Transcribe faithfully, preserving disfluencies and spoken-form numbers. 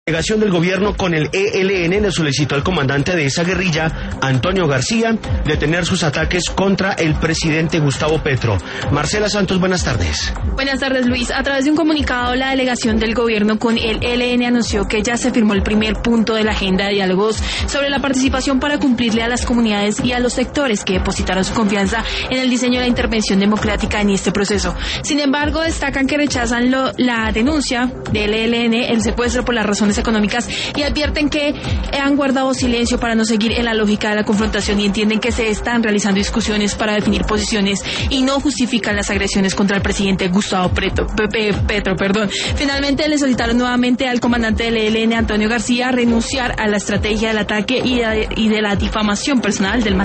La delegación del gobierno con el E L N le solicitó al comandante de esa guerrilla, Antonio García, detener sus ataques contra el presidente Gustavo Petro. Marcela Santos, buenas tardes. Buenas tardes, Luis. A través de un comunicado, la delegación del gobierno con el E L N anunció que ya se firmó el primer punto de la agenda de diálogos sobre la participación para cumplirle a las comunidades y a los sectores que depositaron su confianza en el diseño de la intervención democrática en este proceso. Sin embargo, destacan que rechazan lo, la denuncia del E L N, el secuestro por las razones económicas, y advierten que han guardado silencio para no seguir en la lógica de la confrontación y entienden que se están realizando discusiones para definir posiciones y no justifican las agresiones contra el presidente Gustavo Petro. Petro perdón. Finalmente le solicitaron nuevamente al comandante del E L N, Antonio García, renunciar a la estrategia del ataque y de, y de la difamación personal del